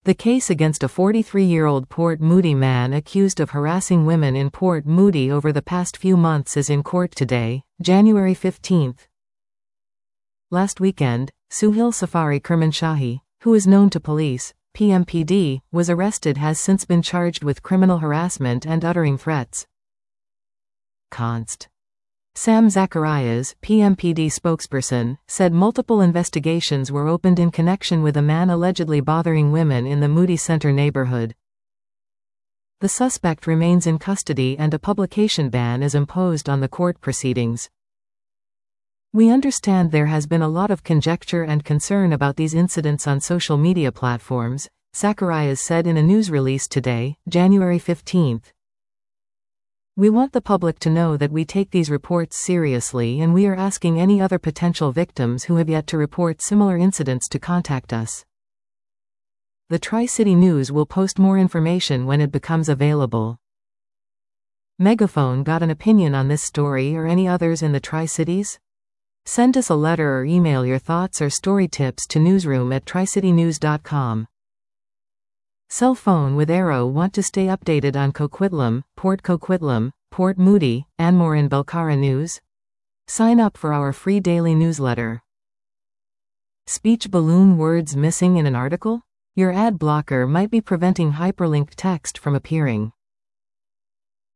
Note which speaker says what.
Speaker 1: The case against a 43-year-old Port Moody man accused of harassing women in Port Moody over the past few months is in court today, January 15. Last weekend, Suhail Safari Kermanshahi, who is known to police, PMPD, was arrested has since been charged with criminal harassment and uttering threats. Const. Sam Zacharias, PMPD spokesperson, said multiple investigations were opened in connection with a man allegedly bothering women in the Moody Center neighborhood. The suspect remains in custody and a publication ban is imposed on the court proceedings. We understand there has been a lot of conjecture and concern about these incidents on social media platforms, Zacharias said in a news release today, January 15. We want the public to know that we take these reports seriously and we are asking any other potential victims who have yet to report similar incidents to contact us. The Tri-City News will post more information when it becomes available. Megaphone got an opinion on this story or any others in the Tri-Cities? Send us a letter or email your thoughts or story tips to newsroom@tricitynews.com. Cell phone with Aero want to stay updated on Coquitlam, Port Moody, Anmore and Belcara news? Sign up for our free daily newsletter. Speech balloon words missing in an article? Your ad blocker might be preventing hyperlinked text from appearing.